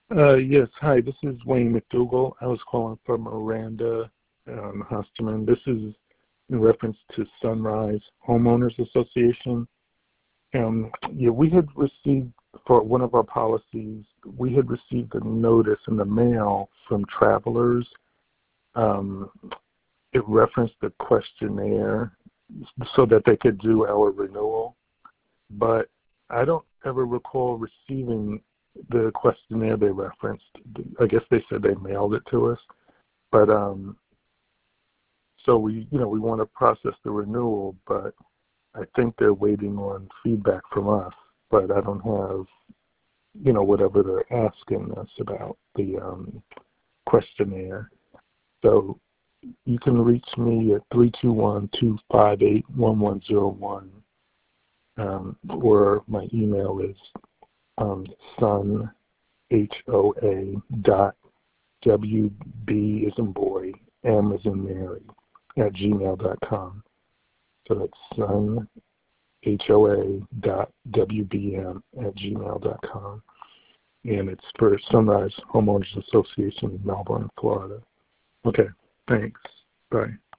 Yes, hi, this is Wayne McDougall. I was calling for Miranda Hosterman. This is in reference to Sunrise Homeowners Association. We had received, for one of our policies, we had received a notice in the mail from Travelers. It referenced the questionnaire so that they could do our renewal, but I don't ever recall receiving the questionnaire they referenced. I guess they said they mailed it to us, but so we want to process the renewal, but I think they're waiting on feedback from us, but I don't have, whatever they're asking us about the questionnaire. So you can reach me at 321-258-1101, or my email is sunhoa.wb as in boy, m as in Mary, at gmail.com. So that's sunhoa.wbm@gmail.com. And it's for Sunrise Homeowners Association in Melbourne, Florida. Okay, thanks. Bye.